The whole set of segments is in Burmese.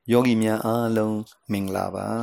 ယောဂီများအားလုံးမင်္ဂလာပါ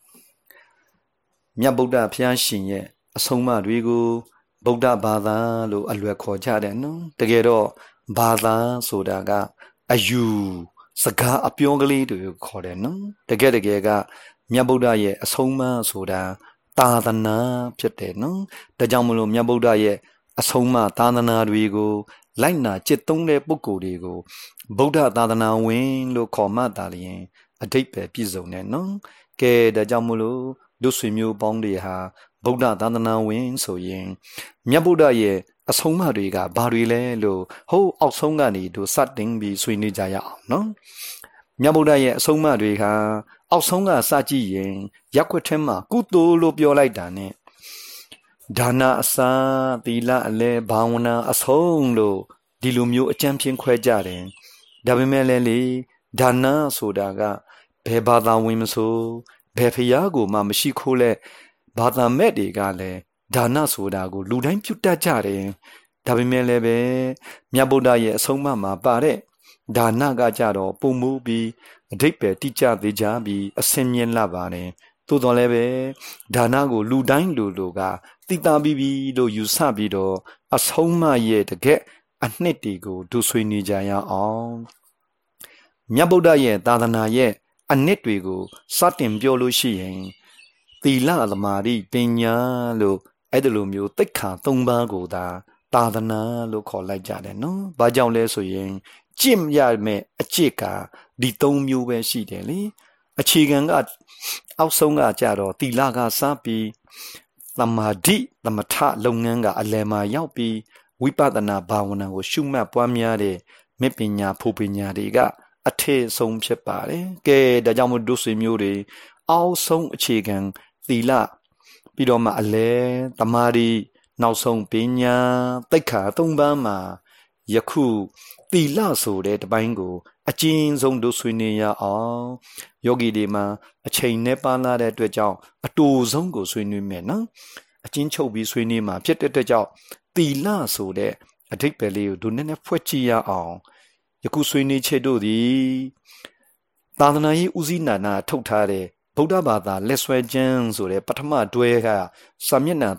မြတ်ဗုဒ္ဓဘုရားရှင်ရဲ့အဆုံးအမတွေကိုဗုဒ္ဓဘာသာလို့အလွယ်ခေါ်ကြတယ်နော်တကယ်တော့ဘာသာဆိုတာကအယူစကားအပြောကလေးတွေကိုခေါ်တယ်နော်တကယ်ကမြတ်ဗုဒ္ဓရဲ့အဆုံးအမဆိုတာသာသနာဖြစ်တယ်နော်ဒါကြောင့်မလို့မြတ်ဗုဒ္ဓရဲ့အဆုံးအမသာသနာတွေကိုလိုက်နာကျင့်သုံးတဲ့ပုဂ္ဂိုလ်တွေကိုဗုဒ္ဓသာသနာဝင်လို့ခေါ်မှသာလျှင်အဓိပ္ပာယ်ပြည့်စုံတယ်နော်ကဲဒါကြောင့်မလို့ဒုဆွေမျိုးပေါင်းတွေဟာဗုဒ္ဓသာသနာဝင်ဆိုရင်မြတ်ဗုဒ္ဓရဲ့အဆုံးအမတွေကဘာတွေလဲလို့ဟိုးအောက်ဆုံးကနေတို့စတင်ပြီးဆွေးနွေးကြရအောင်နော်မြတ်ဗုဒ္ဓရဲ့အဆုံးအမတွေကအောက်ဆုံးကစကြည့်ရင်ရက်ွက်ထဲမှာကုသိုလ်လို့ပြောလိုက်တာ ਨੇ ဒါနအစာသီလအလဲဘာဝနာအဆုံးလို့ဒီလိုမျိုးအကျမ်းဖြင့်ခွဲကြတယ်ဒါပေမဲ့လည်းလေဒါနဆိုတာကဘယ်ဘာသာဝင်မဆိုဘယ်ဖျားကိုမှမရှိခိုးလဲဘာသာမဲ့တွေကလည်းဒါနဆိုတာကိုလူတိုင်းပြုတတ်ကြတယ်ဒါပေမဲ့လည်းပဲမြတ်ဗုဒ္ဓရဲ့အဆုံးအမမှာပါတဲ့ဒါနကကြတော့ပုံမှုပြီးအဓိပ္ပာယ်တိကျသေးကြပြီးအစင်မြင့်လာပါတယ်သို့တော်လည်းပဲဒါနကိုလူတိုင်းလူကသိတာပြီးလို့ယူဆပြီးတော့အဆုံးအမရဲ့တကယ်အနှစ်တွေကိုဒုဆွေးနေကြရအောင်မြတ်ဗုဒ္ဓရဲ့သာသနာရဲ့အနှစ်တွေကိုစတင်ပြောလို့ရှိရင်သီလသမာဓိပညာလို့အဲ့ဒီလိုမျိုးသိက္ခာ၃ပါးကိုသာသနာလို့ခေါ်လိုက်ကြတယ်နော်။ဘာကြောင့်လဲဆိုရင်ကျင့်ရမယ့်အကျင့်ကဒီ၃မျိုးပဲရှိတယ်လေ။အခြေခံကအောက်ဆုံးကကြတော့သီလကစပြီးသမာဓိသမထလုပ်ငန်းကအလယ်မှာရောက်ပြီးဝိပဿနာဘာဝနာကိုရှုမှတ်ပွားများတဲ့မေပညာဖို့ပညာတွေကအထည်ဆုံးဖြစ်ပါတယ်။ကဲဒါကြောင့်မို့ဒုဆွေမျိုးတွေအောက်ဆုံးအခြေခံသီလပြီးတော့မှအလဲသမာဓိနောက်ဆုံးပညာသိက္ခာ၃ပါးမှာယခုသီလဆိုတဲ့တပိုင်းကိုအကျဉ်းဆုံးဒုဆွေနေရအောင်ယောဂီတွေမှာအချိန်နဲ့ပါလာတဲ့အတွက်ကြောင့်အတူဆုံးကိုဆွေးနွေးမယ်နော်အကျဉ်းချုပ်ပြီးဆွေးနွေးမှာဖြစ်တဲ့အတွက်ကြောင့်သီလဆိုတဲ့အဓိပ္ပာယ်လေးကိုဒုနည်းနည်းဖွက်ကြည့်ရအောင်ယခုဆွေးနွေးချက်တို့သည်သာသနာရေးဦးစီးနာနာထုတ်ထားတဲ့ဗုဒ္ဓဘာသာလက်ဆွဲကျမ်းဆိုတဲ့ပထမတွဲကစာမျက်နှာ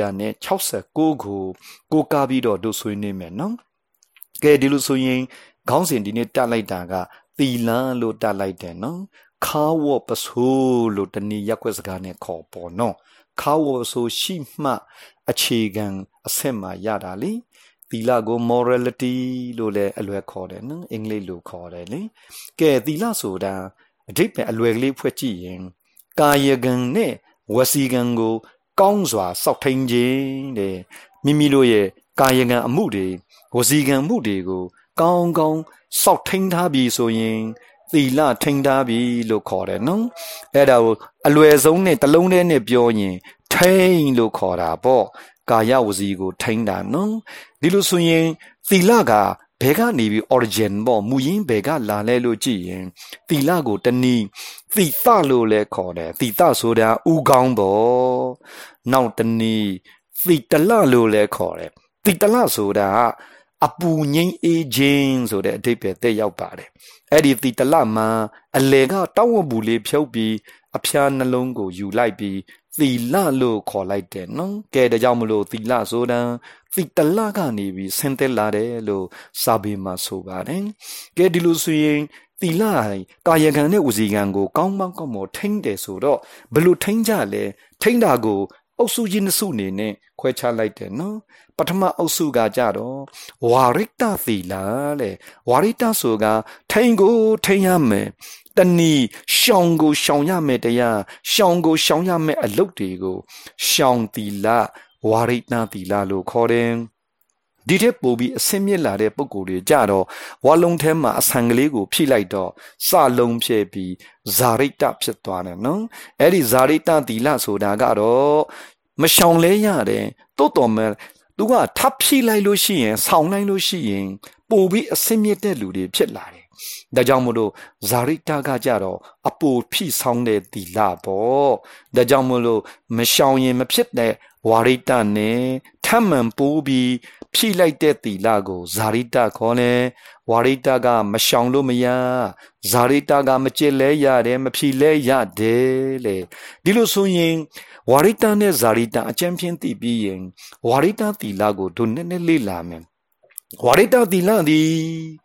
369ကိုကိုကားပြီးတော့တို့ဆွေးနွေးမယ်နော်ကဲဒီလိုဆိုရင်ခေါင်းစဉ်ဒီနေ့တက်လိုက်တာကသီလလို့တက်လိုက်တယ်နော်ခါဝပဆိုးလို့တနည်းရက်ွက်စကားနဲ့ခေါ်ပေါ်နော်ခါဝဆိုရှိမှအခြေခံအဆင့်မှာရတာလေသီလကို morality လို့လည်းအလွယ်ခေါ်တယ်နော်အင်္ဂလိပ်လိုခေါ်တယ်လေကဲသီလဆိုတာအဓိပ္ပာယ်အလွယ်ကလေးဖွက်ကြည့်ရင်ကာယကံနဲ့ဝစီကံကိုကောင်းစွာစောင့်ထိန်ခြင်းတဲ့မိမိတို့ရဲ့ကာယကံအမှုတွေဝစီကံမှုတွေကိုကောင်းစောင့်ထိန်ထားပြီဆိုရင်သီလထိန်ထားပြီလို့ခေါ်တယ်နော်အဲ့ဒါကိုအလွယ်ဆုံးနဲ့တစ်လုံးတည်းနဲ့ပြောရင်ထိန်လို့ခေါ်တာပေါ့ကာယဝစီကိုထိန်တာနော်ဒီလိုဆိုရင်သီလကဘယ်ကနေပြီး origin ပေါ့မူရင်းဘယ်ကလာလဲလို့ကြည့်ရင်သီလကိုတနည်းသီတလို့လည်းခေါ်တယ်သီတဆိုတာဥကောင်းပေါ့နောက်တနည်းသီတလလို့လည်းခေါ်တယ်သီတလဆိုတာအပူငိမ့်အေးခြင်းဆိုတဲ့အဓိပ္ပာယ်သက်ရောက်ပါတယ်အဲ့ဒီသီတလမှာအလေကတောင်းဝပူလေးဖြုတ်ပြီးအဖျားနှလုံးကိုယူလိုက်ပြီးသီလလို့ခေါ်လိုက်တယ်နော်ကဲဒါကြောင့်မလို့သီလဆိုတာသီတလကနေပြီးဆင်းသက်လာတယ်လို့စာပေမှာဆိုပါတယ်ကဲဒီလိုဆိုရင်သီလကာယကံနဲ့ဝစီကံကိုကောင်းမောထိန်းတယ်ဆိုတော့ဘယ်လိုထိန်းကြလဲထိန်းတာကိုအုပ်စုကြီးနှစ်စုအနေနဲ့ခွဲခြားလိုက်တယ်နော်ပထမအုပ်စုကကြတော့ဝါရိတသီလတဲ့ဝါရိတဆိုကထိန်းကိုထိန်းရမယ်တဏီရှောင်ကိုရှောင်ရမယ်တရားရှောင်ကိုရှောင်ရမယ်အလုပ်တွေကိုရှောင်သီလဝါရိတသီလလို့ခေါ်တယ်ဒီတဲ့ပို့ပြီးအစင်းမြစ်လာတဲ့ပုံကိုယ်တွေကြတော့ဝါလုံးထဲမှာအဆံကလေးကိုဖြိလိုက်တော့စလုံးဖြဲပြီးဇာရိတဖြစ်သွားတယ်နော်အဲ့ဒီဇာရိတသီလဆိုတာကတော့မရှောင်လဲရတယ်တိုးတော်မဲ့သူကထပ်ဖြိလိုက်လို့ရှိရင်ဆောင်းလိုက်လို့ရှိရင်ပို့ပြီးအစင်းမြစ်တဲ့လူတွေဖြစ်လာတယ်ဒါကြောင့်မို့လို့ဇာရိတကကြတော့အပူဖြိဆောင်းတဲ့သီလပေါ့ဒါကြောင့်မို့လို့မရှောင်ရင်မဖြစ်တဲ့ဝါရိတနဲ့ထ Taman Bobi, P like that the lago, Zarita Kone, Waritaga, Mashanglomia, Zaritaga Macheleya, Mapile Dele, Dilusuing, Warita ne Zarita, a champion the being, Warita the lago, to Nenele Lamen. Warita the ladi,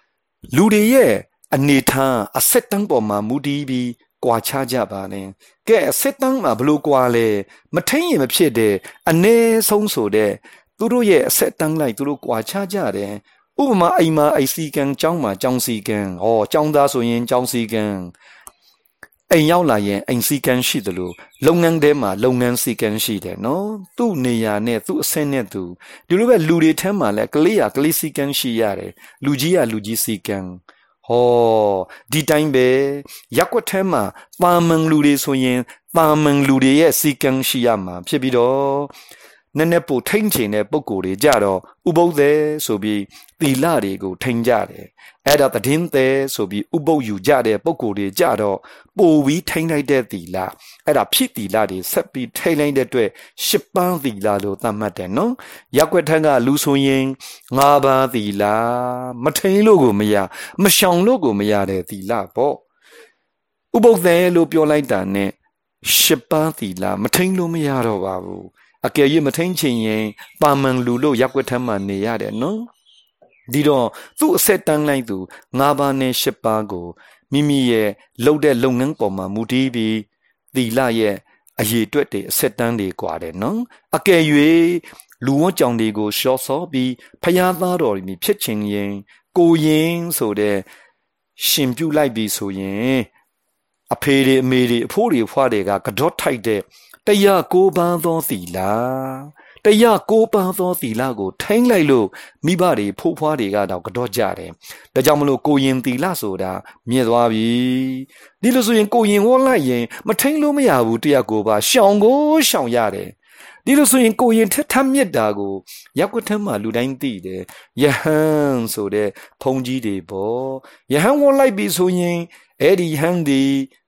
Ludiye, Anita, a setang bomma, Mudibi. กว่าชาကြပါနဲ့ကဲစစ်တမ်းမှာဘလို့กว่าလဲမထိန်ရင်မဖြစ်တဲ့အနေဆုံးဆိုတဲ့သူတို့ရဲ့အဆက်တန်းလိုက်သူတို့กว่าချကြတယ်ဥပမာအိမ်မှာအိစီကံကျောင်းမှာကျောင်းစီကံဟောကျောင်းသားဆိုရင်ကျောင်းစီကံအိမ်ရောက်လာရင်အိမ်စီကံရှိတယ်လို့လုပ်ငန်းထဲမှာလုပ်ငန်းစီကံရှိတယ်နော်သူ့နေရာနဲ့သူ့အဆင့်နဲ့သူဒီလိုပဲလူတွေထဲမှာလည်းကလေးကလေးစီကံရှိရတယ်လူကြီးကလူကြီးစီကံဟောဒီတိုင်းပဲရက်ွက်ထဲမှာပါမန်လူတွေဆိုရင်ပါမန်လူတွေရဲ့စီကံရှိရမှာဖြစ်ပြီးတော့နည်းနည်းပို့ထိန်ချင်တဲ့ပုံကိုယ်တွေကြတော့ဥပုသ်သည်ဆိုပြီးသီလတွေကိုထိန်ကြတယ်အဲ့ဒါတည်င်းသည်ဆိုပြီးဥပုသ်ယူကြတဲ့ပုံကိုယ်တွေကြတော့ပို့ပြီးထိန်လိုက်တဲ့သီလအဲ့ဒါဖြစ်သီလတွေဆက်ပြီးထိန်လိုက်တဲ့အတွက်ရှစ်ပန်းသီလလို့သတ်မှတ်တယ်နော်ရက်ွက်ထက်ကလူဆိုရင်၅ပါးသီလမထိန်လို့ကိုမရမရှောင်လို့ကိုမရတဲ့သီလပေါ့ဥပုသ်သည်လို့ပြောလိုက်တာနဲ့ရှစ်ပန်းသီလမထိန်လို့မရတော့ပါဘူးအကယ်၍မထိန်ချင်ရင်ပါမန်လူလို့ရက်ွက်ထက်မှနေရတယ်နော်ဒီတော့သူ့အဆက်တန်းလိုက်သူ၅ပါးနဲ့၈ပါးကိုမိမိရဲ့လှုပ်တဲ့လုပ်ငန်းပေါ်မှာမူတည်ပြီးသီလရဲ့အရေးအတွက်တွေအဆက်တန်းတွေကွာတယ်နော်အကယ်၍လူဝတ်ကြောင်တွေကိုရှော့ဆော့ပြီးဖျားသားတော်တွေဖြစ်ချင်ရင်ကိုရင်ဆိုတဲ့ရှင်ပြုလိုက်ပြီးဆိုရင်အဖေတွေအမေတွေအဖိုးတွေဖွားတွေကကတော့ထိုက်တဲ့တရားကိုပန်းသောသီလတရားကိုပန်းသောသီလကိုထိန်းလိုက်လို့မိဘတွေဖိုးဖွားတွေကတော့ကတော့ကြတယ်ဒါကြောင့်မလို့ကိုရင်သီလဆိုတာမြင့်သွားပြီဒီလိုဆိုရင်ကိုရင်ဝေါ်လိုက်ရင်မထိန်းလို့မရဘူးတရားကိုပါရှောင်ကိုရှောင်ရတယ်ဒီလိုဆိုရင်ကိုရင်ထက်မြက်တာကိုရက်ွက်ထမ်းမှလူတိုင်းသိတယ်ယဟန်ဆိုတဲ့ဖုန်ကြီးတွေပေါ့ယဟန်ဝေါ်လိုက်ပြီဆိုရင်အဲ့ဒီဟန်ဒီ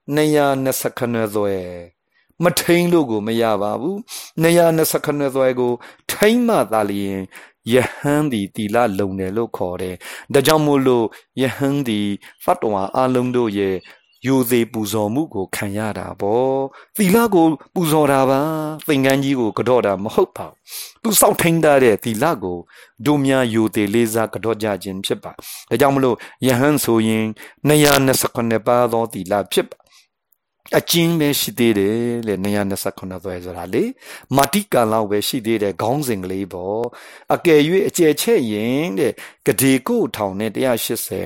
220ခဏသွဲမထိန်လို့ကိုမရပါဘူး220ခဏသွဲကိုထိန်မှသာလျင်ယဟန်ဒီတီလာလုံတယ်လို့ခေါ်တယ်ဒါကြောင့်မို့လို့ယဟန်ဒီဖတ်တော်အလုံးတို့ရဲ့ယူသေးပူဇော်မှုကိုခံရတာပေါ့သီလကိုပူဇော်တာပါသင်္ကန်းကြီးကိုကြော့တာမဟုတ်ပါဘူးသူစောင့်ထိန်တဲ့သီလကိုဒုများယူသေးလေးစားကြော့ကြခြင်းဖြစ်ပါဒါကြောင့်မလို့ယဟန်ဆိုရင်229ပါးသောသီလဖြစ်ပါအကျဉ်းပဲရှိသေးတယ်လေ229သွဲဆိုတာလေမာတိကံလောက်ပဲရှိသေးတယ်ခေါင်းစဉ်ကလေးပေါ့အကယ်၍အကျယ်ချဲ့ရင်တဲ့ဂဒေကိုထောင်နဲ့180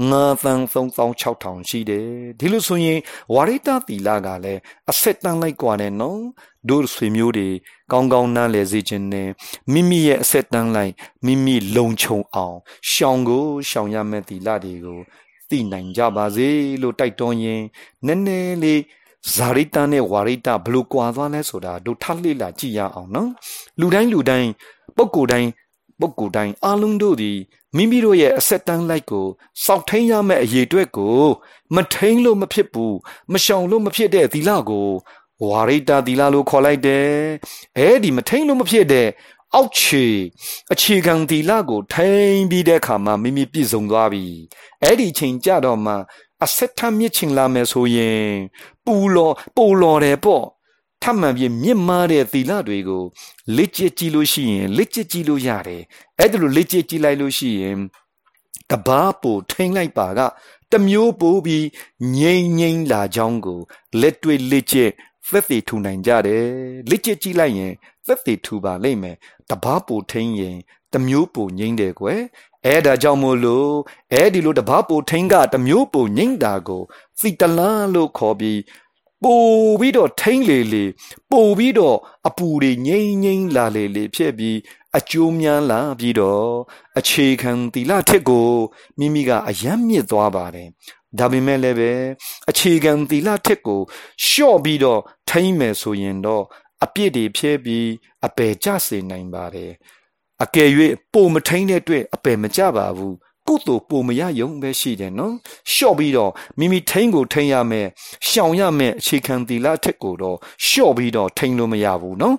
9,36,000ရှိတယ်ဒီလိုဆိုရင်ဝါရိတသီလကလည်းအဆက်တန်းလိုက်กว่าတယ်နော်တို့ဆွေမျိုးတွေကောင်းကောင်းနားလည်စေခြင်းနဲ့မိမိရဲ့အဆက်တန်းလိုက်မိမိလုံခြုံအောင်ရှောင်ကိုရှောင်ရမယ့်သီလတွေကိုသိနိုင်ကြပါစေလို့တိုက်တွန်းရင်းနည်းနည်းလေးဇာရိတနဲ့ဝါရိတဘလို့ကွာသွားလဲဆိုတာတို့ထပ်လေ့လာကြည့်ရအောင်နော်လူတိုင်းပုဂ္ဂိုလ်တိုင်းအားလုံးတို့ဒီမိမိတို့ရဲ့အဆက်တန်းလိုက်ကိုစောင့်ထိန်ရမယ့်အရေးအတွက်ကိုမထိန်လို့မဖြစ်ဘူးမရှောင်လို့မဖြစ်တဲ့သီလကိုဝါရိတသီလလို့ခေါ်လိုက်တယ်အဲ့ဒီမထိန်လို့မဖြစ်တဲ့အောက်ခြေအခြေခံသီလကိုထိန်ပြီးတဲ့အခါမှာမိမိပြည့်စုံသွားပြီအဲ့ဒီချိန်ကြတော့မှအဆက်ထမြင့်ချင်လာမယ်ဆိုရင်ပိုလော်တယ်ပေါ့ထမှန်ပြမြင့်မားတဲ့သီလတွေကိုလက်ကျကြည့်လို့ရှိရင်လက်ကျကြည့်လို့ရတယ်အဲ့ဒါလို့လက်ကျကြည့်လိုက်လို့ရှိရင်တဘာပိုထိန်လိုက်ပါကတမျိုးပိုပြီးငိမ့်လာကြောင်းကိုလက်တွေ့လက်ကျသက်သေထူနိုင်ကြတယ်လက်ကျကြည့်လိုက်ရင်သက်သေထူပါလိမ့်မယ်တဘာပိုထိန်ရင်တမျိုးပိုငိမ့်တယ်ကွယ်အဲ့ဒါကြောင့်မို့လို့အဲ့ဒီလိုတဘာပိုထိန်ကတမျိုးပိုငိမ့်တာကိုစီတလန်းလို့ခေါ်ပြီးပို့ပြီးတော့ထိန်လေပို့ပြီးတော့အပူတွေငိမ့်လာလေဖြစ်ပြီးအကျိုးများလာပြီးတော့အခြေခံသီလထက်ကိုမိမိကအယံမြင့်သွားပါတယ်ဒါပေမဲ့လည်းပဲအခြေခံသီလထက်ကိုလျှော့ပြီးတော့ထိန်မယ်ဆိုရင်တော့အပြစ်တွေဖြဲပြီးအပယ်ကျစေနိုင်ပါတယ်အကယ်၍ပိုမထိန်တဲ့အတွက်အပယ်မကျပါဘူးကုသိုလ်ပိုမရယုံပဲရှိတယ်နော်လျှော့ပြီးတော့မိမိထိန်ကိုထိန်ရမယ်ရှောင်ရမယ်အခြေခံသီလထက်ကိုတော့လျှော့ပြီးတော့ထိန်လို့မရဘူးနော်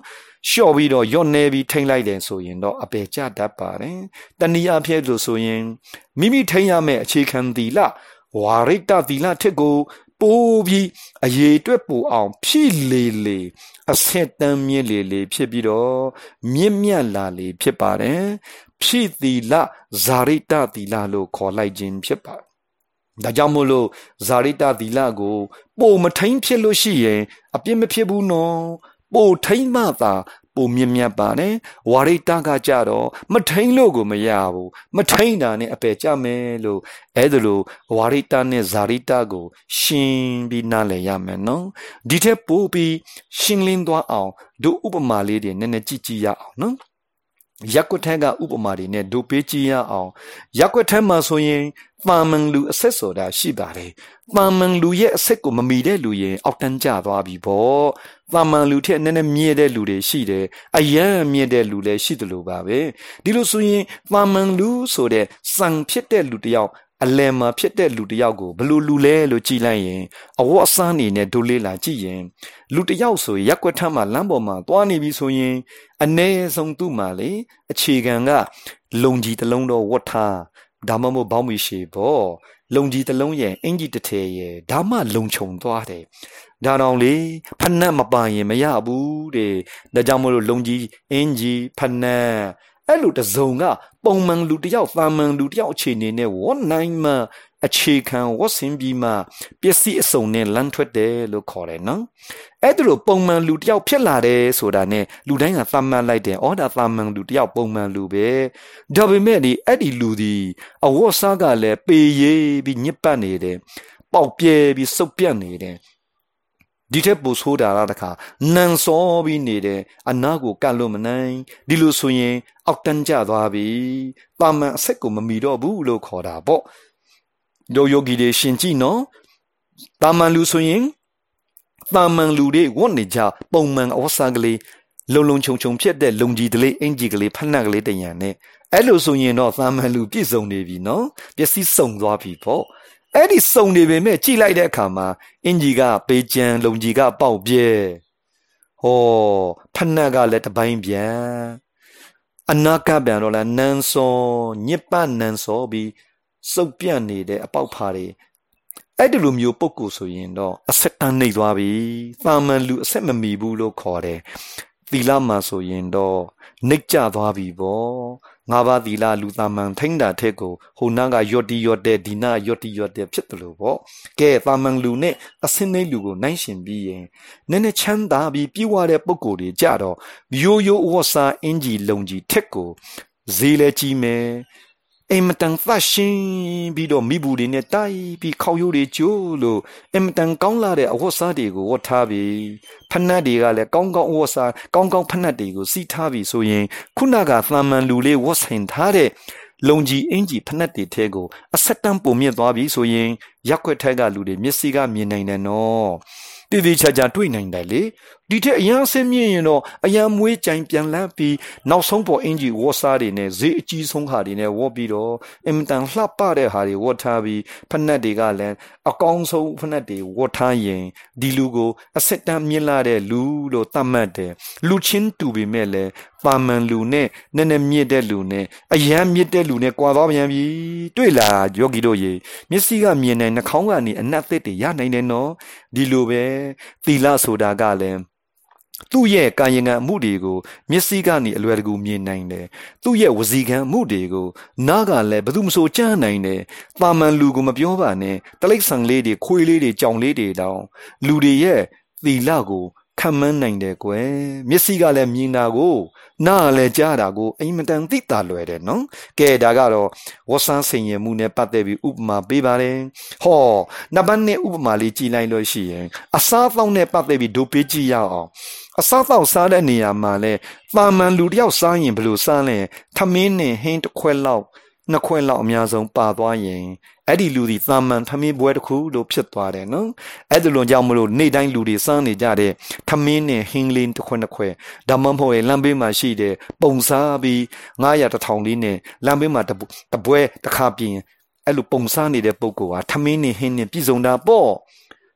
ရှော့ပြီးတော့ယော့နေပြီးထိမ့်လိုက်တယ်ဆိုရင်တော့အပေကျတတ်ပါတယ်တဏှာဖြစ်လို့ဆိုရင်မိမိထိမ့်ရမယ့်အခြေခံသီလဝါရိတသီလထက်ကိုပိုးပြီးအရေးအတွက်ပူအောင်ဖြည့်လေအဆက်တမ်းမြင့်လေဖြစ်ပြီးတော့မြင့်မြတ်လာလေဖြစ်ပါတယ်ဖြည့်သီလဇာရိတသီလလို့ခေါ်လိုက်ခြင်းဖြစ်ပါတယ်ဒါကြောင့်မို့လို့ဇာရိတသီလကိုပိုမထိန်ဖြစ်လို့ရှိရင်အပြစ်မဖြစ်ဘူးနော်ပိုထိန်မှသာပိုမြင့်မြတ်ပါတယ်ဝါရိတကကြတော့မထိန်လို့ကိုမရဘူးမထိန်တာနဲ့အပယ်ကြမယ်လို့အဲ့ဒါလို့ဝါရိတနဲ့ဇာရိတကိုရှင်းပြီးနားလည်ရမယ်နော်ဒီထက်ပိုပြီးရှင်းလင်းသွားအောင်တို့ဥပမာလေးတွေနည်းနည်းကြည့်ရအောင်နော်ရက်ွက်ထက်ကဥပမာတွေနဲ့ဒုပေးကြည့်ရအောင်ရက်ွက်ထက်မှာဆိုရင်ပါမန်လူအဆက်ဆိုတာရှိပါတယ်ပါမန်လူရဲ့အဆက်ကိုမမီတဲ့လူရင်အောက်တန်းကျသွားပြီပေါ့ပါမန်လူထက်နည်းနည်းမြင့်တဲ့လူတွေရှိတယ်အယံမြင့်တဲ့လူလည်းရှိတယ်လို့ပါပဲဒီလိုဆိုရင်ပါမန်လူဆိုတဲ့စံဖြစ်တဲ့လူတယောက်အလယ်မှာဖြစ်တဲ့လူတယောက်ကိုဘလို့လူလဲလို့ကြည်လိုက်ရင်အဝတ်အစားနေနဲ့ဒိုလေးလာကြည့်ရင်လူတယောက်ဆိုရက်ွက်ထမ်းမှာလမ်းပေါ်မှာသွားနေပြီဆိုရင်အ ਨੇ ဆုံးသူ့မှာလေအခြေခံကလုံကြီးတစ်လုံးတော့ဝတ်ထားဒါမှမဟုတ်ဘောင်းမီရှေပေါ့လုံကြီးတစ်လုံးရဲ့အင်ကြီးတစ်ထည်ရဲ့ဒါမှလုံခြုံသွားတယ်ဒါတော့လေဖနက်မပါရင်မရဘူးတဲ့ဒါကြောင့်မလို့လုံကြီးအင်ကြီးဖနက်အဲ့လိုတစုံကပုံမှန်လူတယောက်သာမန်လူတယောက်အခြေအနေနဲ့ဝတ်နိုင်မှအခြေခံဝတ်ဆင်ပြီးမှပစ္စည်းအစုံနဲ့လမ်းထွက်တယ်လို့ခေါ်တယ်နော်အဲ့ဒါလိုပုံမှန်လူတယောက်ဖြစ်လာတယ်ဆိုတာနဲ့လူတိုင်းကသတ်မှတ်လိုက်တယ်ဩဒါသာမန်လူတယောက်ပုံမှန်လူပဲဒါပေမဲ့ဒီအဲ့ဒီလူဒီအဝတ်စားကလည်းပေရေးပြီးညစ်ပတ်နေတယ်ပေါက်ပြဲပြီးစုပ်ပြတ်နေတယ်ဒီထက်ပိုဆိုးတာလားတခါနန်စောပြီးနေတယ်အနာကိုကတ်လို့မနိုင်ဒီလိုဆိုရင်အောက်တန်းကျသွားပြီပါမန်အဆက်ကိုမမီတော့ဘူးလို့ခေါ်တာပေါ့တို့ယောဂီတွေရှင်ကြည့်နော်ပါမန်လူဆိုရင်ပါမန်လူတွေဝတ်နေကြပုံမှန်အဝတ်စားကလေးလုံခြုံဖြစ်တဲ့လုံကြီးကလေးအင်ကြီးကလေးဖက်နှက်ကလေးတရံနဲ့အဲ့လိုဆိုရင်တော့ပါမန်လူပြည့်စုံနေပြီနော်ပစ္စည်းစုံသွားပြီပေါ့အဲ့ဒီစုံနေပေမဲ့ကြည့်လိုက်တဲ့အခါမှာအင်ကြီးကပေကြံလုံကြီးကပေါက်ပြဲဟောဖက်နှက်ကလည်းတပိုင်းပြန်အနာကပြန်တော့လားနန်းစောညစ်ပတ်နန်းစောပြီးစုပ်ပြတ်နေတဲ့အပေါက်ဖားတွေအဲ့ဒီလိုမျိုးပုံကိုဆိုရင်တော့အဆက်တန်းနေသွားပြီသာမန်လူအဆက်မမီဘူးလို့ခေါ်တယ်သီလမှာဆိုရင်တော့နှိပ်ကျသွားပြီပေါ့ငါးပါးသီလလူသာမန်ထိန်းတာထက်ကိုဟိုနာကယော့တီယော့တဲ့ဒီနာယော့တီယော့တဲ့ဖြစ်တယ်လို့ပေါ့ကဲသာမန်လူနဲ့အစင်းနေလူကိုနိုင်ရှင်ပြီးရင်နည်းနည်းချမ်းသာပြီးပြည့်ဝတဲ့ပုံကိုတွေကြတော့ရိုးရိုးဝတ်စားအင်ကြီးလုံကြီးထက်ကိုဈေးလဲကြီးမယ်အင်မတန်သရှင်ပြီးတော့မိဘူးတွေနဲ့တိုက်ပြီးခေါရိုးတွေကျိုးလို့အင်မတန်ကောင်းလာတဲ့အဝတ်စားတွေကိုဝတ်ထားပြီးဖနက်တွေကလည်းကောင်းကောင်းအဝတ်စားကောင်းကောင်းဖနက်တွေကိုစီးထားပြီးဆိုရင်ခုနကသာမန်လူလေးဝတ်ဆင်ထားတဲ့လုံကြီးအင်ကြီးဖနက်တွေထဲကိုအဆက်တန်းပုံမြင့်သွားပြီးဆိုရင်ရက်ွက်ထက်ကလူတွေမျက်စိကမြင်နိုင်တယ်နော်တည်တည်ချာချာတွေ့နိုင်တယ်လေဒီထက်အရန်ဆင်းမြင့်ရင်တော့အရန်မွေးကြိုင်ပြန်လန်းပြီးနောက်ဆုံးပေါ်အင်ဂျီဝတ်စားတွေနဲ့ဈေးအကြီးဆုံးဟာတွေနဲ့ဝတ်ပြီးတော့အင်မတန်လှပတဲ့ဟာတွေဝတ်ထားပြီးဖနက်တွေကလည်းအကောင်းဆုံးဖနက်တွေဝတ်ထားရင်ဒီလူကိုအဆက်တန်းမြင့်လာတဲ့လူလို့သတ်မှတ်တယ်လူချင်းတူပေမဲ့လည်းပါမန်လူနဲ့နည်းနည်းမြင့်တဲ့လူနဲ့အရန်မြင့်တဲ့လူနဲ့ကွာသွားပြန်ပြီတွေ့လားယောဂီတို့ရေမျက်စိကမြင်တဲ့နှာခေါင်းကနေအနက်သစ်တွေရနိုင်တယ်နော်ဒီလိုပဲသီလဆိုတာကလည်းသူ့ရဲ့ကာယကံမှုတွေကိုမျက်စိကနေအလွယ်တကူမြင်နိုင်တယ်သူ့ရဲ့ဝစီကံမှုတွေကိုနားကလည်းဘယ်သူမှဆိုကြားနိုင်တယ်ပါမန်လူကိုမပြောပါနဲ့တလိပ်ဆန်လေးတွေခွေးလေးတွေကြောင်လေးတွေတောင်လူတွေရဲ့သီလကိုခံမန်းနိုင်တယ်ကွယ်မျက်စိကလည်းမြင်တာကိုနားလည်းကြားတာကိုအိမ်မတန်သိတာလွယ်တယ်နော်ကဲဒါကတော့ဝတ်ဆန်းဆင်ရင်မှုနဲ့ပတ်သက်ပြီးဥပမာပေးပါတယ်ဟောနံပါတ်1ဥပမာလေးကြည့်လိုက်လို့ရှိရင်အစားအသောက်နဲ့ပတ်သက်ပြီးဒုပေးကြည့်ရအောင်အစားအသောက်စားတဲ့နေရာမှာလဲပါမန်လူတယောက်စားရင်ဘယ်လိုစားလဲထမင်းနဲ့ဟင်းတစ်ခွက်လောက်နှစ်ခွက်လောက်အများဆုံးပါသွားရင်အဲ့ဒီလူဒီသာမန်ထမင်းပွဲတစ်ခုလို့ဖြစ်သွားတယ်နော်အဲ့ဒီလိုကြောင့်မလို့နေ့တိုင်းလူတွေစားနေကြတဲ့ထမင်းနဲ့ဟင်းလေးတစ်ခွက်နှစ်ခွက်ဒါမှမဟုတ်ရင်လမ်းဘေးမှာရှိတဲ့ပုံစားပြီး900 1000လေးနဲ့လမ်းဘေးမှာတပွဲတစ်ခါပြင်အဲ့လိုပုံစားနေတဲ့ပုဂ္ဂိုလ်ဟာထမင်းနဲ့ဟင်းနဲ့ပြည်စုံတာပေါ့ဟ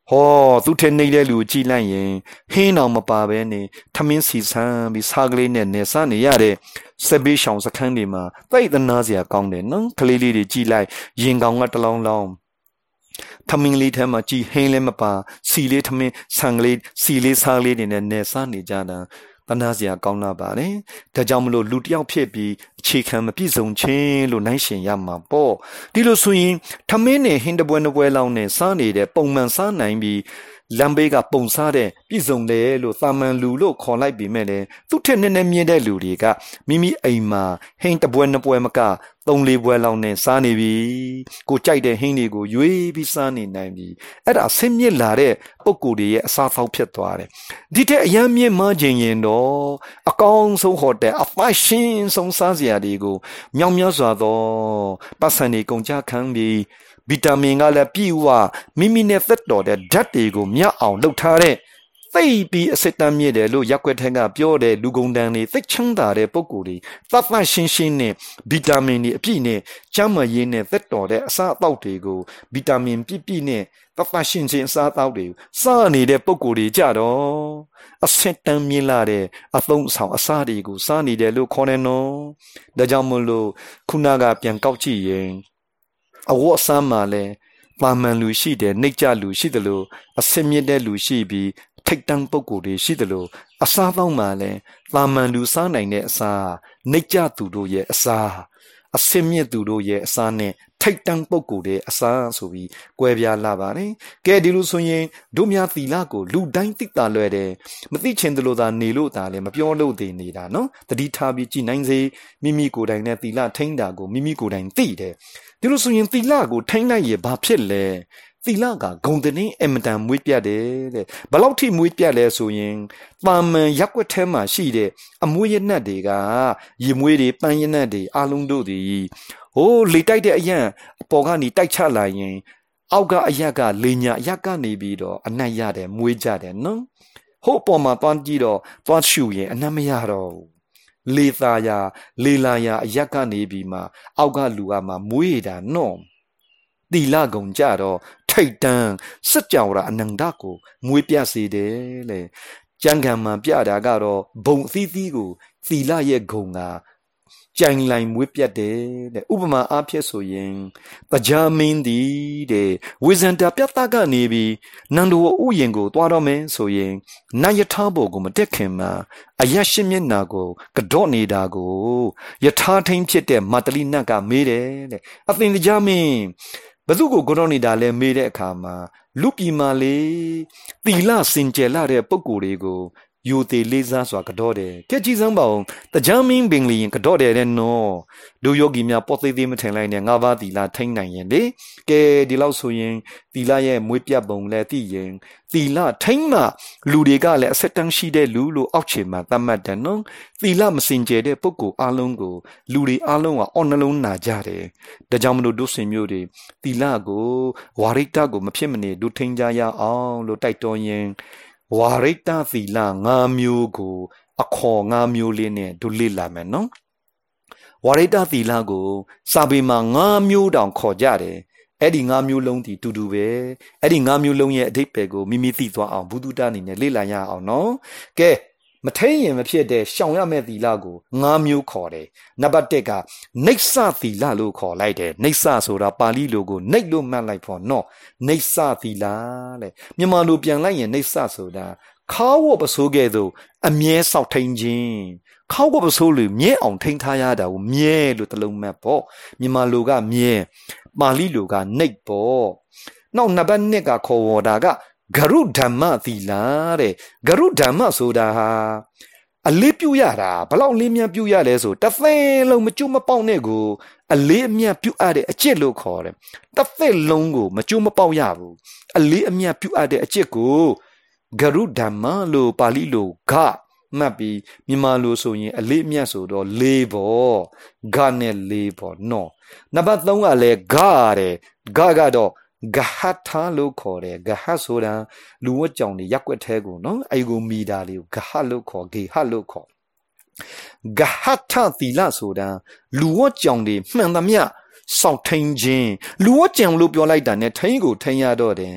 သူထဲနေတဲ့လူကြည့်လိုက်ရင်ဟင်းအောင်မပါဘဲနဲ့ထမင်းစီဆန်းပြီးစားကလေးနဲ့နေစားနေရတဲ့စက်ဘေးရှောင်စခန်းတွေမှာသိတဲ့နားစရာကောင်းတယ်နော်ကလေးလေးတွေကြည့်လိုက်ရင်ကောင်ကတလောင်းလောင်းထမင်းလေးထဲမှာကြည်ဟင်းလည်းမပါစီလေးထမင်းဆန်ကလေးစီလေးစားလေးတွေနဲ့နေစားနေကြတာတနာစရာကောင်းလာပါတယ်ဒါကြောင့်မလို့လူတယောက်ဖြစ်ပြီးအခြေခံမပြည့်စုံခြင်းလို့နိုင်ရှင်ရမှာပေါ့ဒီလိုဆိုရင်ထမင်းနဲ့ဟင်းတပွဲနှစ်ပွဲလောက်နဲ့စားနေတဲ့ပုံမှန်စားနိုင်ပြီးလမ်းဘေးကပုံစားတဲ့ပြည်စုံတယ်လို့သာမန်လူလို့ခေါ်လိုက်ပြီးမဲ့လေသူ့ထက်နည်းနည်းမြင့်တဲ့လူတွေကမိမိအိမ်မှာဟင်းတပွဲနှစ်ပွဲမက3-4ပွဲလောက်နဲ့စားနေပြီကိုကြိုက်တဲ့ဟင်းတွေကိုရွေးပြီးစားနေနိုင်ပြီအဲ့ဒါဆင်းမြစ်လာတဲ့ပုံကိုယ်တွေရဲ့အစားဖောက်ဖြစ်သွားတယ်ဒီတဲ့အရန်မြင့်မှခြင်းရင်တော့အကောင်းဆုံးဟိုတယ်အဖတ်ရှင်ဆုံးစားစရာတွေကိုမြောင်များစွာသောပတ်စံတွေကုန်ကြခံပြီးဗီတာမင်ကလည်းပြည့်ဝမိမိနဲ့သက်တော်တဲ့ဓာတ်တွေကိုမြတ်အောင်လုပ်ထားတဲ့သိပြီးအစစ်တမ်းမြင့်တယ်လို့ရက်ွက်ထက်ကပြောတဲ့လူကုန်တန်းတွေသိချမ်းသာတဲ့ပုံကိုယ်တွေသတ်သတ်ရှင်းရှင်းနဲ့ဗီတာမင်တွေအပြည့်နဲ့ကျန်းမာရေးနဲ့သက်တော်တဲ့အစားအသောက်တွေကိုဗီတာမင်ပြည့်နဲ့သတ်သတ်ရှင်းရှင်းအစားအသောက်တွေစားနေတဲ့ပုံကိုယ်တွေကြတော့အစစ်တမ်းမြင့်လာတဲ့အသုံးဆောင်အစားတွေကိုစားနေတယ်လို့ခေါ်တယ်နော်ဒါကြောင့်မလို့ခုနကပြန်ကောက်ကြည့်ရင်အဝတ်အစားမှာလဲပါမန်လူရှိတယ်နှိတ်ကြလူရှိတယ်လို့အစင်မြင့်တဲ့လူရှိပြီးထိတ်တန်းပုဂ္ဂိုလ်တွေရှိတယ်လို့အစားပေါင်းမှာလဲပါမန်လူစားနိုင်တဲ့အစားနှိတ်ကြသူတို့ရဲ့အစားအစင်မြင့်သူတို့ရဲ့အစားနဲ့ထိတ်တန်းပုဂ္ဂိုလ်တဲ့အစားဆိုပြီးကွဲပြားလာပါတယ်ကဲဒီလိုဆိုရင်တို့များသီလကိုလူတိုင်းသိတာလွယ်တယ်မသိချင်တယ်လို့သာနေလို့သာလဲမပြောလို့တည်နေတာနော်တတိထားပြီးကြည်နိုင်စေမိမိကိုယ်တိုင်နဲ့သီလထိန်းတာကိုမိမိကိုယ်တိုင်သိတယ်ဒီလိုဆိုရင်သီလကိုထိန်းနိုင်ရဘာဖြစ်လဲသီလကဂုံတင်းအမတန်မွေးပြတ်တယ်တဲ့ဘလောက်ထိမွေးပြတ်လဲဆိုရင်ပါမန်ရက်ွက်ထဲမှာရှိတဲ့အမွေးရနတ်တွေကရေမွေးတွေပန်းရနတ်တွေအလုံးတို့တွေလေတိုက်တဲ့အရန်အပေါ်ကနေတိုက်ချလာရင်အောက်ကအရက်ကလေညာအရက်ကနေပြီးတော့အနတ်ရတယ်မွေးကြတယ်နော်ဟိုအပေါ်မှာတွန်းကြည့်တော့တွန်းရှူရင်အနတ်မရတော့ဘူးလေသာယာလေလာယာအရက်ကနေပြီးမှအောက်ကလူကမှမွေးတာနော်သီလကုံကြတော့ထိတ်တန်းစัจ java အနန္တကိုမွေးပြစေတယ်လေကျမ်းဂန်မှာပြတာကတော့ဘုံအသီးသီးကိုသီလရဲ့ဂုံကကြိုင်လိုင်မွေးပြတ်တယ်တဲ့ဥပမာအားဖြင့်ဆိုရင်တရားမင်းဒီတဲ့ဝိဇန္တာပြတ်သားကနေပြီးနန္ဒဝဥယျင်ကိုတွားတော့မယ်ဆိုရင်နတ်ယထာဘုကိုမတက်ခင်မှာအယရှိမျက်နာကိုကတော့နေတာကိုယထာထိန်ဖြစ်တဲ့မတ္တလိနတ်ကမေးတယ်တဲ့အသင်တရားမင်းဘသူကိုကတော့နေတာလဲမေးတဲ့အခါမှာလူပြည်မှာလေသီလစင်ကြယ်လာတဲ့ပုဂ္ဂိုလ်တွေကိုယူသေးလေးစားစွာကတော့တယ်ကြည့်ကြည့်စမ်းပါဦးတရားမင်းပင်လျင်ကတော့တယ်တဲ့နော်လူယောဂီများပေါ်သေးသေးမထင်လိုက်နဲ့ငါးပါးသီလထိန်းနိုင်ရင်လေကဲဒီလောက်ဆိုရင်သီလရဲ့မွေးပြတ်ပုံလဲသိရင်သီလထိန်းမှလူတွေကလည်းအဆက်တန်းရှိတဲ့လူလို့အောက်ခြေမှာသတ်မှတ်တယ်နော်သီလမစင်ကြယ်တဲ့ပုဂ္ဂိုလ်အလုံးကိုလူတွေအလုံးကအော်နှလုံးနာကြတယ်ဒါကြောင့်မလို့ဒုစင်မျိုးတွေသီလကိုဝါရိတကိုမဖြစ်မနေဒုထိန်းကြရအောင်လို့တိုက်တွန်းရင်ဝါရိတသီလ5မျိုးကိုအခေါ်5မျိုးလေးနဲ့ဒုလေ့လာမယ်နော်ဝါရိတသီလကိုစာပေမှာ5မျိုးတောင်ခေါ်ကြတယ်အဲ့ဒီ5မျိုးလုံးဒီတူတူပဲအဲ့ဒီ5မျိုးလုံးရဲ့အဓိပ္ပာယ်ကိုမိမိသိသွားအောင်ဘုဒ္ဓတာအနေနဲ့လေ့လာရအောင်နော်ကဲမထိန်ရင်မဖြစ်တဲ့ရှောင်ရမယ့်သီလကို5မျိုးခေါ်တယ်နံပါတ်1ကနိစ္စသီလလို့ခေါ်လိုက်တယ်နိစ္စဆိုတာပါဠိလိုကိုနှိပ်လို့မှတ်လိုက်ဖို့နော်နိစ္စသီလတဲ့မြန်မာလိုပြန်လိုက်ရင်နိစ္စဆိုတာခါဝတ်ပစိုးကဲ့သို့အမြဲဆောက်ထိန်ခြင်းခါဝတ်ပစိုးလို့မြဲအောင်ထိန်ထားရတာကိုမြဲလို့တလုံးမှတ်ပေါ့မြန်မာလိုကမြဲပါဠိလိုကနှိပ်ပေါ့နောက်နံပါတ်2ကခေါ်ဝေါ်တာကဂရုဓမ္မသီလတဲ့ဂရုဓမ္မဆိုတာဟာအလေးပြုရတာဘလောက်လေးမြတ်ပြုရလဲဆိုတစ်သိန်းလုံးမကျွတ်မပေါက်နဲ့ကိုအလေးအမြတ်ပြုအပ်တဲ့အကျင့်လို့ခေါ်တယ်တစ်သိန်းလုံးကိုမကျွတ်မပေါက်ရဘူးအလေးအမြတ်ပြုအပ်တဲ့အကျင့်ကိုဂရုဓမ္မလို့ပါဠိလိုဂမှတ်ပြီးမြန်မာလိုဆိုရင်အလေးအမြတ်ဆိုတော့၄ပေါ့ဂနဲ့၄ပေါ့နော်နံပါတ်3ကလည်းဂတဲ့ဂကတော့ဂဟထာလို့ခေါ်တယ်ဂဟဆိုတာလူဝတ်ကြောင်တွေရက်ွက်သေးကိုနော်အဲ့ကိုမိတာလေးကိုဂဟလို့ခေါ်ဂေဟလို့ခေါ်ဂဟထသီလဆိုတာလူဝတ်ကြောင်တွေမှန်သမျှစောင့်ထိန်ခြင်းလူဝတ်ကြောင်လို့ပြောလိုက်တာနဲ့ထိန်ကိုထိန်ရတော့တယ်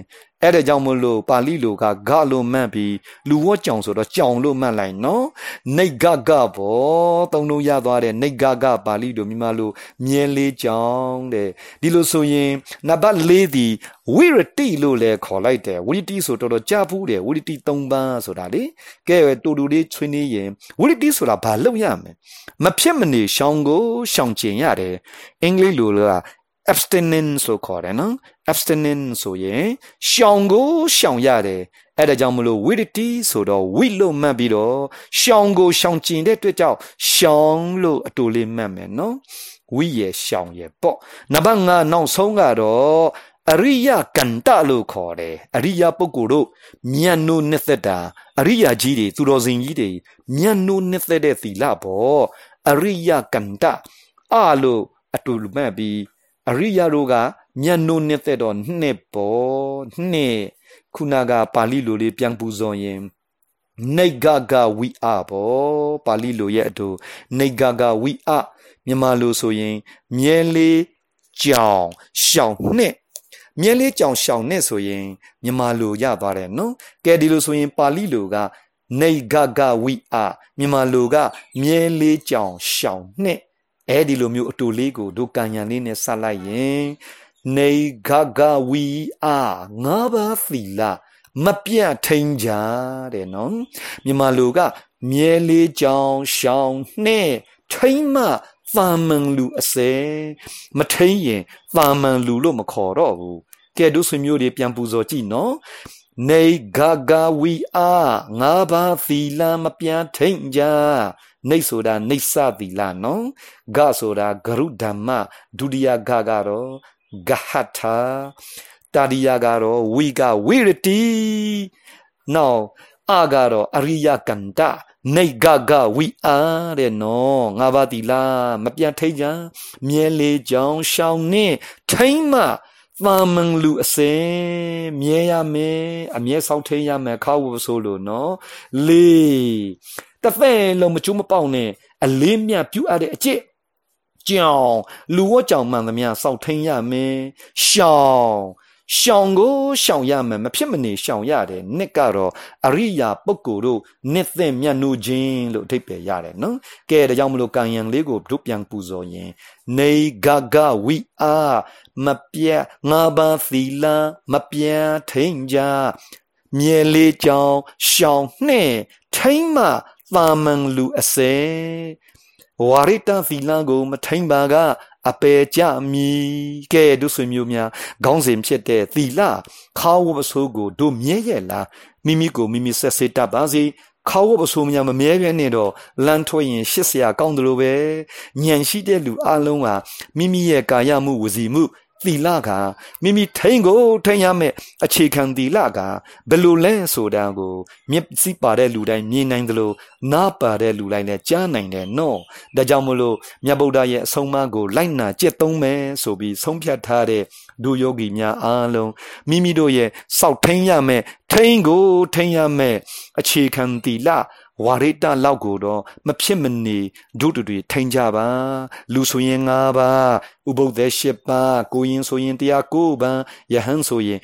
အဲ့ဒါကြောင့်မလို့ပါဠိလိုကဂလို့မှတ်ပြီးလူဝတ်ကြောင်ဆိုတော့ကြောင်လို့မှတ်လိုက်နော်နေဂဂဘောသုံးလုံးရသွားတဲ့နေဂဂပါဠိလိုမြန်မာလိုမြဲလေးကြောင်တဲ့ဒီလိုဆိုရင်နံပါတ်၄ဒီဝိရတိလို့လည်းခေါ်လိုက်တယ်ဝိရတိဆိုတော့ကြားဘူးတယ်ဝိရတိ၃ပါးဆိုတာလေကဲတူတူလေးဆွေးနွေးရင်ဝိရတိဆိုတာဘာလုပ်ရမလဲမဖြစ်မနေရှောင်ကိုရှောင်ကျင်ရတယ်အင်္ဂလိပ်လိုကabstinence ဆိုခေါ်တယ်နော် abstinence ဆိုရင်ရှောင်ကိုရှောင်ရတယ်အဲ့ဒါကြောင့်မလို့ဝိရတိဆိုတော့ဝိလို့မှတ်ပြီးတော့ရှောင်ကိုရှောင်ကျင်တဲ့အတွက်ကြောင့်ရှောင်လို့အတူလေးမှတ်မယ်နော်ဝိရဲ့ရှောင်ရဲ့ပေါ့နံပါတ်5နောက်ဆုံးကတော့အရိယကန္တလို့ခေါ်တယ်အရိယပုဂ္ဂိုလ်တို့မြတ်နိုးနှစ်သက်တာအရိယကြီးတွေသူတော်စင်ကြီးတွေမြတ်နိုးနှစ်သက်တဲ့သီလပေါ့အရိယကန္တအလို့အတူမှတ်ပြီးအရိယတို့ကမြတ်နိုးနှစ်သက်တော့နှစ်ပေါ့နှစ်ခုနကပါဠိလိုလေးပြန်ပူဇော်ရင်နေဂဂဝိအပေါ့ပါဠိလိုရဲ့အတူနေဂဂဝိအမြန်မာလိုဆိုရင်မြဲလေးကြောင်ရှောင်နှစ်မြဲလေးကြောင်ရှောင်နှစ်ဆိုရင်မြန်မာလိုရသွားတယ်နော်ကဲဒီလိုဆိုရင်ပါဠိလိုကနေဂဂဝိအမြန်မာလိုကမြဲလေးကြောင်ရှောင်နှစ်အဲ့ဒီလိုမျိုးအတူလေးကိုတို့ကံရံလေးနဲ့ဆက်လိုက်ရင်နေဂဂဝိအငါးပါးသီလမပြတ်ထိန်ကြတဲ့နော်မြန်မာလိုကမြဲလေးကြောင်ရှောင်နှစ်ထိန်မှသာမန်လူအစဲမထိန်ရင်သာမန်လူလို့မခေါ်တော့ဘူးကဲတို့ဆွေမျိုးတွေပြန်ပူဇော်ကြည့်နော်နေဂဂဝိအငါးပါးသီလမပြတ်ထိန်ကြနေဆိုတာနေသသီလနော်ဂဆိုတာဂရုဓမ္မဒုတိယဂကတော့ဂဟထာတတိယကတော့ဝိကဝိရတိနောက်အကတော့အရိယကန္တနေဂဂဝိအားတဲ့နော်ငါးပါးသီလမပြတ်ထိန်ကြမြဲလေးကြောင်ရှောင်းနေထိန်မှသာမန်လူအစဲမြဲရမယ်အမြဲဆောက်ထိန်ရမယ်ခါဝဆိုလို့နော်လေးတဖဲလုံးမကျူးမပေါက်နဲ့အလေးမြတ်ပြုအပ်တဲ့အကျင့်ကြောင်လူဝတ်ကြောင်မှန်သမျှစောက်ထိန်ရမယ်ရှောင်ကိုရှောင်ရမယ်မဖြစ်မနေရှောင်ရတယ်နှစ်ကတော့အရိယာပုဂ္ဂိုလ်တို့နှစ်သက်မြတ်နိုးခြင်းလို့အဓိပ္ပာယ်ရတယ်နော်ကဲဒါကြောင့်မလို့ကံယံလေးကိုတို့ပြန်ပူဇော်ရင်နေဂဂဝိအာမပြတ်ငါးပါးသီလမပြတ်ထိန်ကြမြဲလေးကြောင်ရှောင်နှစ်ထိန်မှသာမန်လူအစဲဝါရိတသီလကိုမထိန်ပါကအပေကြမီကဲတို့ဆွေမျိုးများခေါင်းစဉ်ဖြစ်တဲ့သီလခါဝပဆိုးကိုတို့မြဲရဲ့လားမိမိကိုမိမိဆက်စေတတ်ပါစေခါဝပဆိုးများမမြဲပြဲနဲ့တော့လမ်းထွက်ရင်ရှစ်ဆရာကောင်းတယ်လို့ပဲဉာဏ်ရှိတဲ့လူအလုံးဟာမိမိရဲ့ကာယမှုဝစီမှုသီလကမိမိထိန်ကိုထိန်ရမယ်အခြေခံသီလကဘယ်လိုလဲဆိုတာကိုမျက်စိပါတဲ့လူတိုင်းမြင်နိုင်တယ်လို့နားပါတဲ့လူတိုင်းလည်းကြားနိုင်တယ်နော်ဒါကြောင့်မလို့မြတ်ဗုဒ္ဓရဲ့အဆုံးအမကိုလိုက်နာကျင့်သုံးမယ်ဆိုပြီးဆုံးဖြတ်ထားတဲ့ဒုယောဂီများအားလုံးမိမိတို့ရဲ့စောက်ထိန်ရမယ်ထိန်ကိုထိန်ရမယ်အခြေခံသီလဝါရိတလောက်ကိုတော့မဖြစ်မနေဒုတူတွေထိန်ကြပါလူဆိုရင်၅ပါးဥပုသ္တေ၈ပါးကိုရင်ဆိုရင်109ပါးယဟန်ဆိုရင်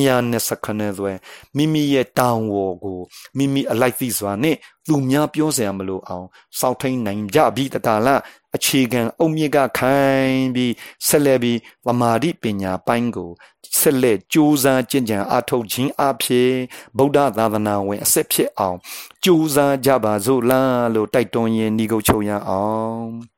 229စွဲမိမိရဲ့တောင်းဝေါ်ကိုမိမိအလိုက်သိစွာနဲ့သူများပြောစရာမလိုအောင်စောင့်ထိန်နိုင်ကြပြီတကားလားအခြေခံအုတ်မြစ်ကခိုင်းပြီးဆက်လက်ပြီးသမာဓိပညာပိုင်းကိုဆက်လက်ကြိုးစားကျင့်ကြံအားထုတ်ခြင်းအဖြစ်ဗုဒ္ဓသာသနာဝင်အစစ်ဖြစ်အောင်ကြိုးစားကြပါစို့လားလို့တိုက်တွန်းရင်းဤကုတ်ချုပ်ရအောင်